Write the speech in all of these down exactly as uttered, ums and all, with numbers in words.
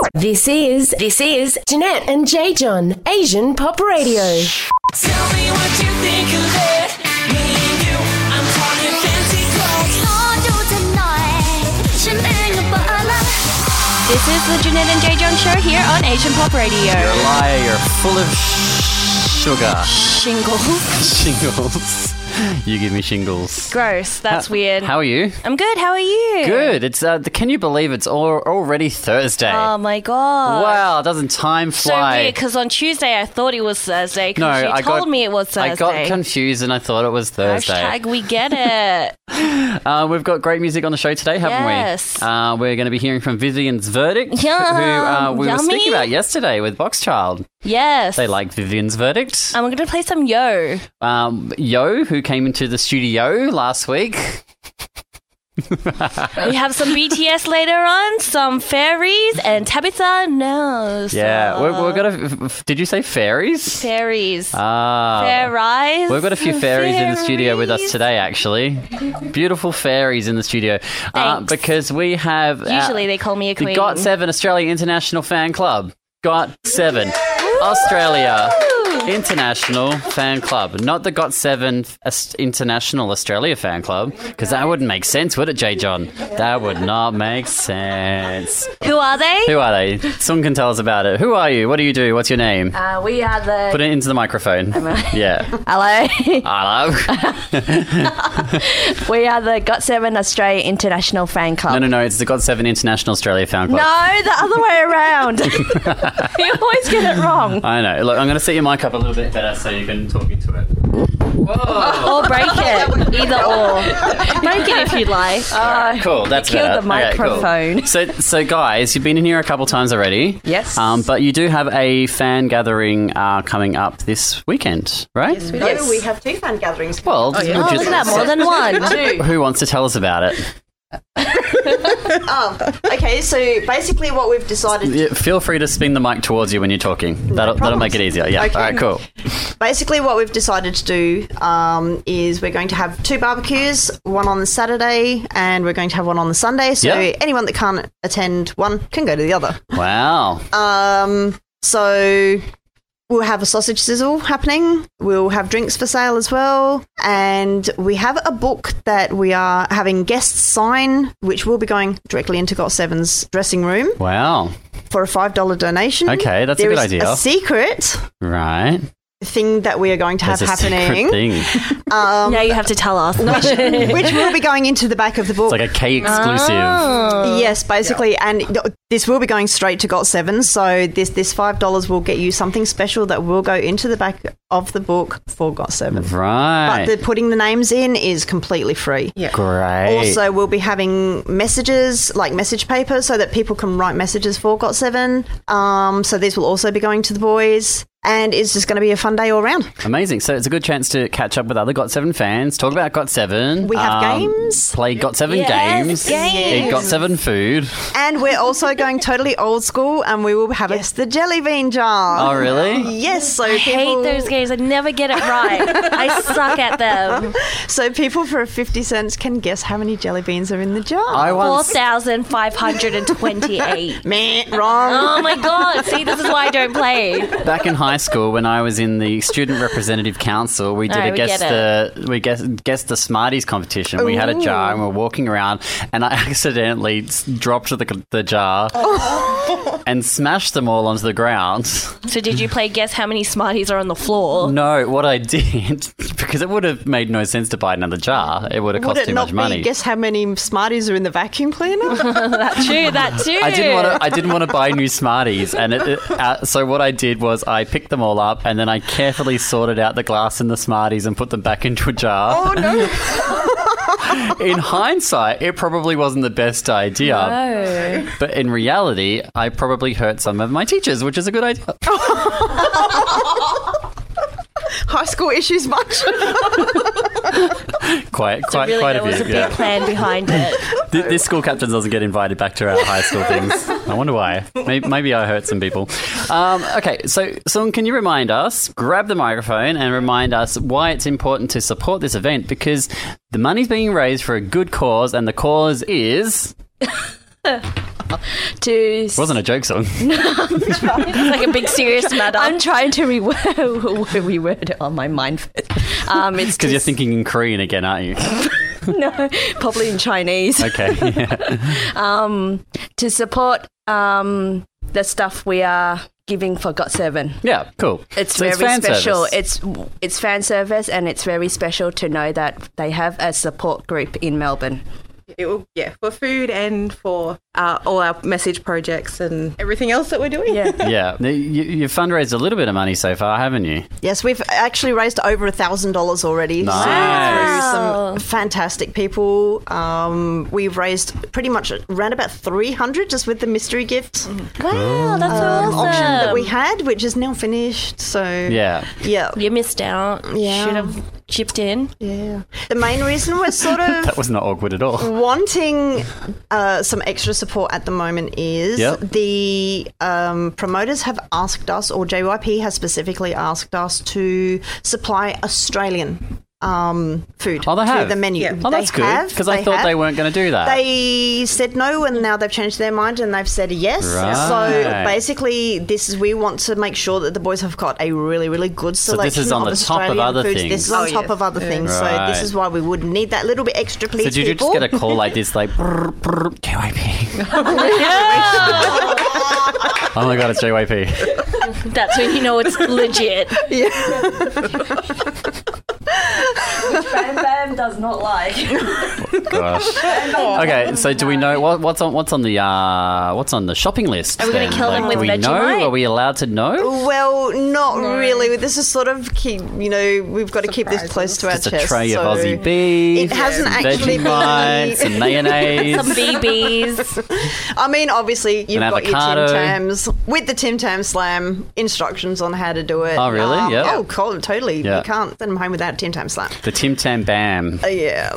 This is, this is Jeanette and J. John, Asian Pop Radio. Tell me what you think of it. Me and you, I'm talking fancy clothes. This is the Jeanette and J. John show here on Asian Pop Radio. You're a liar. You're full of sh- sugar. Shingles. Shingles. You give me shingles. Gross. That's how, weird. How are you? I'm good. How are you? Good. It's. Uh, can you believe it's al- already Thursday? Oh my god. Wow, doesn't time So fly? weird, because on Tuesday I thought it was Thursday. No, you I told got, me it was Thursday. I got confused and I thought it was Thursday. Hashtag we get it. Uh, we've got great music on the show today, haven't Yes. we? Uh, we're going to be hearing from Vivian's Verdict, Yum, who uh, we yummy. were speaking about yesterday with Boxchild. Yes. They like Vivian's Verdict. I'm going to play some Yo. Um, Yo, who came into the studio last week. We have some B T S later on, some fairies, and Tabitha knows. Yeah, we're, we're gonna. Did you say fairies? Fairies. Ah, Fairies. we've got a few fairies, in the studio with us Fairies. today. Actually, beautiful fairies in the studio uh, Thanks. because we have uh, Usually they call me a the queen. Got Seven Australia International Fan Club. Got Seven Australia International Fan Club, not the Got Seven As- International Australia Fan Club, because that wouldn't make sense, would it, J. John? That would not make sense. Who are they? Who are they? Someone can tell us about it. Who are you? What do you do? What's your name? Uh, we are the... Put it into the microphone. Yeah. Hello. Hello. We are the Got Seven Australia International Fan Club. No, no, no. It's the Got Seven International Australia Fan Club. No, the other way around. You always get it wrong. I know. Look, I'm going to set your mic up a little bit better so you can talk into it. Whoa. Or break it. Either or. Break it if you'd like. Uh, Cool, that's killed better. the microphone. Okay, cool. So, so guys, you've been in here a couple times already. Yes. Um, but you do have a fan gathering uh, coming up this weekend, right? Yes, we do. Yes. We have two fan gatherings. Well, Oh, we'll look just- at that. More than one. who wants to tell us about it? Um, okay, so basically what we've decided... Yeah, feel free to spin the mic towards you when you're talking. That'll, that'll make it easier. Yeah. Okay. All right, cool. Basically what we've decided to do um, is we're going to have two barbecues, one on the Saturday and we're going to have one on the Sunday. So Yep. anyone that can't attend one can go to the other. Wow. Um, so... We'll have a sausage sizzle happening. We'll have drinks for sale as well. And we have a book that we are having guests sign, which will be going directly into Got Seven's dressing room Wow. for a five dollars donation. Okay, that's a There good is idea. a secret Right. thing that we are going to have There's a happening. secret thing. Um, Now you have to tell us. which will be going into the back of the book. It's like a K exclusive. Oh. Yes, basically, and th- this will be going straight to Got Seven. So this this five dollars will get you something special that will go into the back of the book for Got Seven. Right. But the putting the names in is completely free. Yeah. Great. Also, we'll be having messages, like message paper, so that people can write messages for Got Seven. Um, so these will also be going to the boys. And it's just going to be a fun day all round. Amazing. So it's a good chance to catch up with other Got Seven fans, talk about Got Seven. We have games. Play Got Seven Yes, games. games. Eat Got Seven food. And we're also going totally old school, and we will have yes, the jelly bean jar. Oh, really? Yes, so I hate people, those games. I never get it right. I suck at them. So people for fifty cents can guess how many jelly beans are in the jar. I Four once... thousand five hundred twenty-eight. Meh, wrong. Oh my god! See, this is why I don't play. Back in high school, when I was in the student representative council, we did Oh, a we guess get the we guessed guessed the Smarties competition. We had a jar and we were walking around, and I accidentally s- dropped the the jar and smashed them all onto the ground. So did you play guess how many Smarties are on the floor? No, what I did, because it would have made no sense to buy another jar. It would have cost Would it too not much money. be guess how many Smarties are in the vacuum cleaner? That too. That too. I didn't want to. I didn't want to buy new Smarties, and it, it, uh, so what I did was I picked them all up, and then I carefully sorted out the glass and the Smarties and put them back into a jar. Oh no. In hindsight, it probably wasn't the best idea, No. but in reality, I probably hurt some of my teachers, which is a good idea. High school issues much? Quite, So quite, really, quite there a was few. a big yeah. plan behind it. Th- This school captain doesn't get invited back to our high school things. I wonder why. Maybe, maybe I hurt some people. Um, okay, so Sung, can you remind us, grab the microphone and remind us why it's important to support this event? Because the money's being raised for a good cause, and the cause is... to It wasn't a joke song. It's like a big serious matter. I'm trying to reword, reword it on my mind first. Um, it's Because you're to- thinking in Korean again, aren't you? no, probably in Chinese. Okay. Yeah. Um, to support um, the stuff we are giving for Got Seven. Yeah, cool. It's So very fan special. service. It's it's fan service, and it's very special to know that they have a support group in Melbourne. It will, yeah, for food and for uh, all our message projects and everything else that we're doing. Yeah. Yeah. You, you've fundraised a little bit of money so far, haven't you? Yes, we've actually raised over a thousand dollars already. Nice. So through some fantastic people. Um, we've raised pretty much around about three hundred just with the mystery gift Wow, that's um, awesome. auction that we had, which is now finished. So Yeah. yeah, You missed out. Yeah. Should have chipped in. yeah. The main reason we're sort of That was not awkward at all. wanting uh, some extra support at the moment is Yep. the um, promoters have asked us, or J Y P has specifically asked us to supply Australian um, food Oh, they to have? the menu. Yeah. Oh, that's They good. have, Because I thought have. they weren't going to do that. They said no, and now they've changed their mind and they've said yes. Right. So basically, this is we want to make sure that the boys have got a really, really good So selection this is on of the top of Australian other foods. things. This is on Oh, top yes. of other things. So Right. this is why we would need that little bit extra, please. so did you people. just get a call like this, like, brr, brr, J Y P? Oh my God, it's J Y P. That's when you know it's legit. Bam Bam does not like. Gosh. Okay, so do we know what, what's on what's on the uh, what's on the shopping list? Are we gonna then? kill them Like, with do we know? Vegemite? Are we allowed to know? Well, not really. This is sort of keep. You know, we've got to keep this close to our Just a chest. tray of so Aussie beef. It hasn't actually Vegemite, some been. mayonnaise. Some B Bs. I mean, obviously, you've An got avocado. your Tim Tams with the Tim Tam Slam instructions on how to do it. Oh, really? Um, Yep. Oh, cool, totally. Yeah. You can't send them home without Tim Tam Slam. The Tim Tam Bam. Uh, yeah.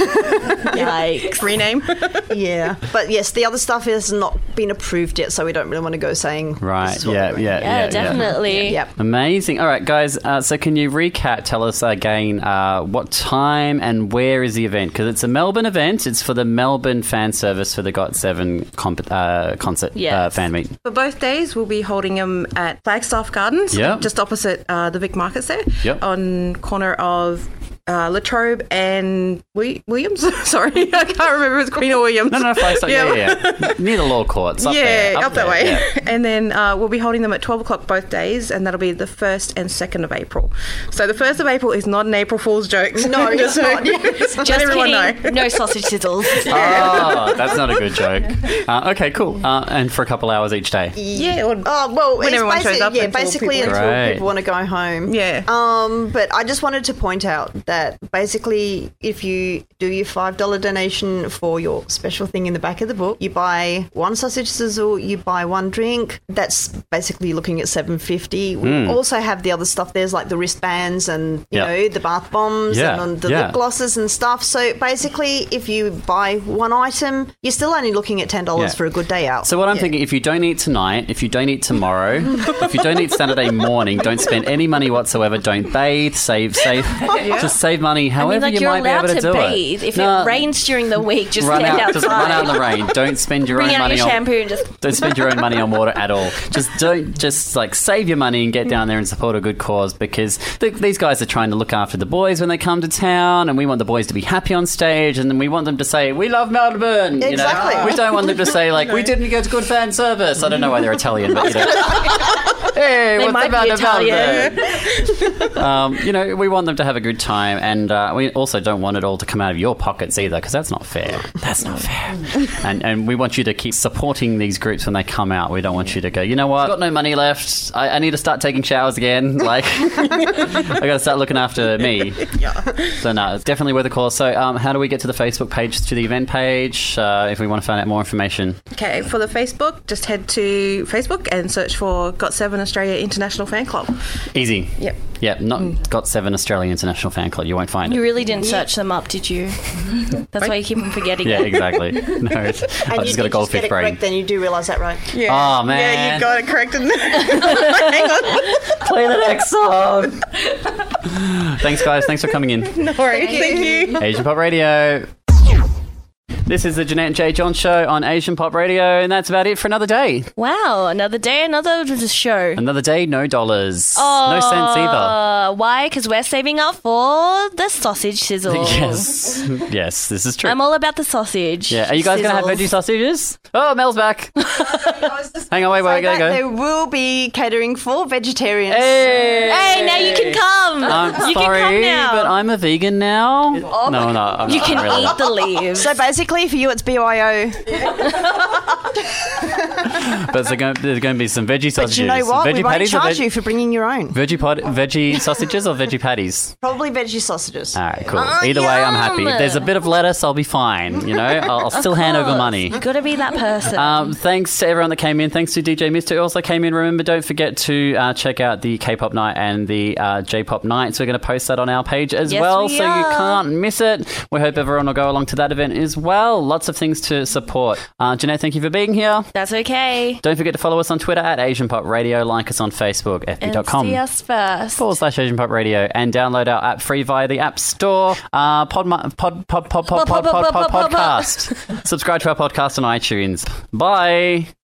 Yikes. Rename. Yeah, but yes, the other stuff has not been approved yet, so we don't really want to go saying Right. this is what Yeah, we're yeah, doing. yeah. Yeah, definitely. Yep. Amazing. All right, guys. Uh, so, can you recap? Tell us again uh, what time and where is the event? Because it's a Melbourne event. It's for the Melbourne fan service for the Got Seven comp- uh, concert uh, Yes. fan meet. For both days, we'll be holding them at Flagstaff Gardens, Yep. just opposite uh, the Vic Markets there, Yep. on corner of uh, Latrobe and Wi- Williams. Sorry, I can't remember if it's Queen or Williams. No, no, Flagstaff. Yeah, yeah, yeah. Near the law courts. Up yeah, there, up, that there, way. yeah. And then uh, we'll be holding them at twelve o'clock both days, and that'll be the first and second of April. So the first of April is not an April Fool's joke. No, it's not. Just Just let everyone kidding. know. No sausage sizzles. Oh, that's not a good joke. Uh, okay, cool. Uh, and for a couple hours each day. Yeah, or Oh well, When it's everyone shows basic- up yeah, until basically people- until Right. people want to go home. Yeah. Um, but I just wanted to point out that basically, if you do your five dollar donation for your special thing in the back of the book, you buy one sausage sizzle, you buy one drink. That's basically looking at seven fifty. We also have the other stuff. There's like the wristbands and you Yep. know the bath bombs Yeah, and the yeah. lip glosses and stuff. So basically, if you buy one item, you're still only looking at ten dollars Yeah. for a good day out. So what I'm Yeah. thinking, if you don't eat tonight, if you don't eat tomorrow, if you don't eat Saturday morning, don't spend any money whatsoever. Don't bathe. Save, save. Just save money. I However mean, like you you're might be allowed able to, to do bathe. it. If No, it rains during the week, just run stand out, outside. just run out in the rain. Don't spend your Bring own out money your on. shampoo and just. Don't spend your own money on water at all. Just don't. Just like save your money and get down there and support a good cause, because th- these guys are trying to look after the boys when they come to town, and we want the boys to be happy on stage, and then we want them to say, "We love Melbourne." You Exactly. know? We don't want them to say like, "We didn't get good fan service." I don't know why they're Italian, but you know. Hey, They what's might about be Melbourne? Italian. um, you know, we want them to have a good time, and uh, we also don't want it all to come out of your pockets either, because that's not fair. That's not fair. and and we want you to keep supporting these groups when they come out. We don't want you to go, you know what? I've got no money left. I, I need to start taking showers again. Like, I got to start looking after me. So no, it's definitely worth a call. So, um, how do we get to the Facebook page, to the event page, uh, if we want to find out more information? Okay, for the Facebook, just head to Facebook and search for Got Seven Australia International Fan Club. Easy. Yep. Yep. Not Got Seven Australia International Fan Club. You won't find You it. really didn't search them up, did you? That's why you keep on forgetting. Yeah, it. exactly. No, it's, and I you just got a did goldfish get it brain. correct, then you do realise that, right? Yeah. Oh, Yeah, man. you got it corrected. Hang on. Play the next song. Thanks, guys. Thanks for coming in. No worries. Thank you. Asian Pop Radio. This is the Jeanette and Jay John show on Asian Pop Radio, and that's about it for another day. Wow, another day, another show. Another day, no dollars. Oh, no cents either. Why? Because we're saving up for the sausage sizzle. Yes. Yes, this is true. I'm all about the sausage. Yeah. Are you guys going to have veggie sausages? Oh, Mel's back. Hang on, wait, wait, So go, that go. there will be catering for vegetarians. Hey! Hey, now you can come. I'm you sorry, can come now. but I'm a vegan now. no, no, I'm you not can really. eat the leaves. So basically, for you, it's B Y O. But there's going, there's going to be some veggie sausages. But you know what? Veggie We won't patties or charge veg- you for bringing your own. Veggie, pod- veggie sausages or veggie patties? Probably veggie sausages. All right, cool. Oh, Either way, I'm happy. yum. If there's a bit of lettuce, I'll be fine. You know, I'll, I'll still hand over money. You got to be that person. Um, thanks to everyone that came in. Thanks to D J Mister who also came in. Remember, don't forget to uh, check out the K-pop night and the uh, J-pop nights. We're going to post that on our page as Yes, well, we so you are. can't miss it. We hope everyone will go along to that event as well. Lots of things to support. Uh, Jeanette, thank you for being here. That's okay. Don't forget to follow us on Twitter at Asian Pop Radio. Like us on Facebook, f b And dot com. see us first. forward slash Asian Pop Radio, and download our app free via the App Store. Uh, pod, pod, pod, pod, pod, pod, pod, pod, pod, podcast. Subscribe to our podcast on iTunes. Bye.